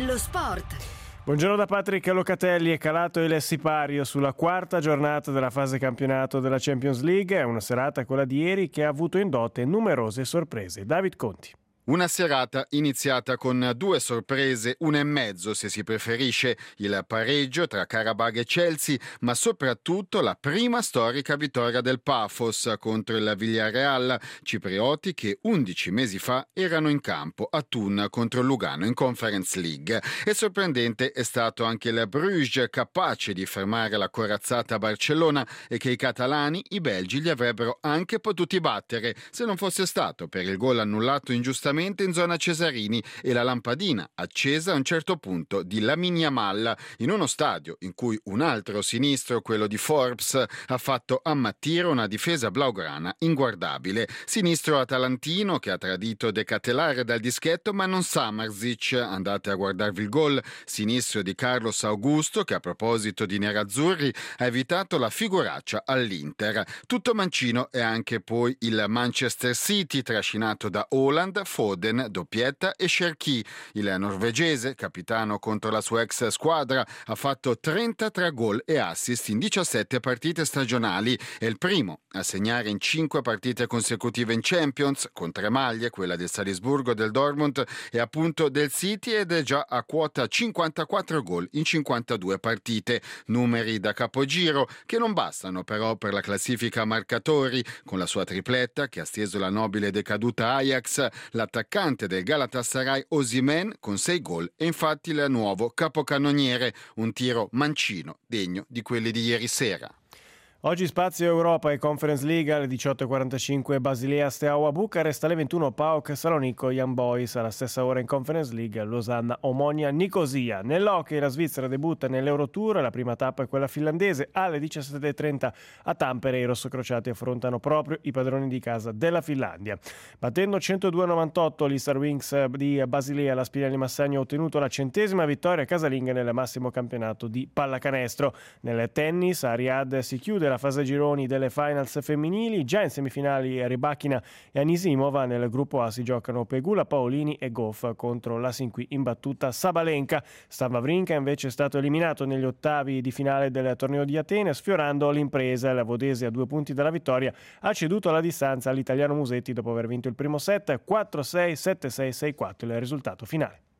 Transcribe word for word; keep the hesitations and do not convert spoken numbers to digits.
Lo sport. Buongiorno da Patrick Locatelli. È calato il sipario sulla quarta giornata della fase campionato della Champions League. È una serata, quella di ieri, che ha avuto in dote numerose sorprese. David Conti. Una serata iniziata con due sorprese, una e mezzo se si preferisce, il pareggio tra Qarabag e Chelsea, ma soprattutto la prima storica vittoria del Pafos contro il Villarreal, ciprioti che undici mesi fa erano in campo a Thun contro Lugano in Conference League. E sorprendente è stato anche il Bruges, capace di fermare la corazzata Barcellona e che i catalani, i belgi, li avrebbero anche potuti battere se non fosse stato per il gol annullato ingiustamente in zona Cesarini e la lampadina accesa a un certo punto di Lamine Yamal in uno stadio in cui un altro sinistro, quello di Forbes, ha fatto ammattire una difesa blaugrana inguardabile. Sinistro atalantino che ha tradito De Ketelaere dal dischetto, ma non Samardžić. Andate a guardarvi il gol. Sinistro di Carlos Augusto che, a proposito di nerazzurri, ha evitato la figuraccia all'Inter. Tutto mancino è anche poi il Manchester City trascinato da Haaland, Foden, doppietta e Cherki. Il norvegese, capitano contro la sua ex squadra, ha fatto trentatré gol e assist in diciassette partite stagionali. È il primo a segnare in cinque partite consecutive in Champions, con tre maglie, quella del Salisburgo, del Dortmund e appunto del City, ed è già a quota cinquantaquattro gol in cinquantadue partite. Numeri da capogiro che non bastano però per la classifica marcatori, con la sua tripletta che ha steso la nobile e decaduta Ajax. L'attaccante del Galatasaray Osimhen con sei gol è infatti il nuovo capocannoniere, un tiro mancino degno di quelli di ieri sera. Oggi spazio Europa e Conference League alle diciotto e quarantacinque Basilea Steaua Bucarest, alle ventuno PAOK Salonico Young Boys, alla stessa ora in Conference League Losanna Omonia Nicosia. Nell'hockey la Svizzera debutta nell'Eurotour, la prima tappa è quella finlandese. Alle diciassette e trenta a Tampere i rossocrociati affrontano proprio i padroni di casa della Finlandia. Battendo centodue a novantotto gli Star Wings di Basilea, la Spinelli Massagno ha ottenuto la centesima vittoria casalinga nel massimo campionato di pallacanestro. Nel tennis a Riyadh si chiude la fase gironi delle finals femminili. Già in semifinali Rybakina e Anisimova. Nel gruppo A si giocano Pegula Paolini e Goff contro la sin qui imbattuta Sabalenka. Stan Wawrinka invece è stato eliminato negli ottavi di finale del torneo di Atene, sfiorando l'impresa. La Vodese, a due punti dalla vittoria, ha ceduto la distanza all'italiano Musetti dopo aver vinto il primo set quattro sei, sette sei, sei quattro il risultato finale.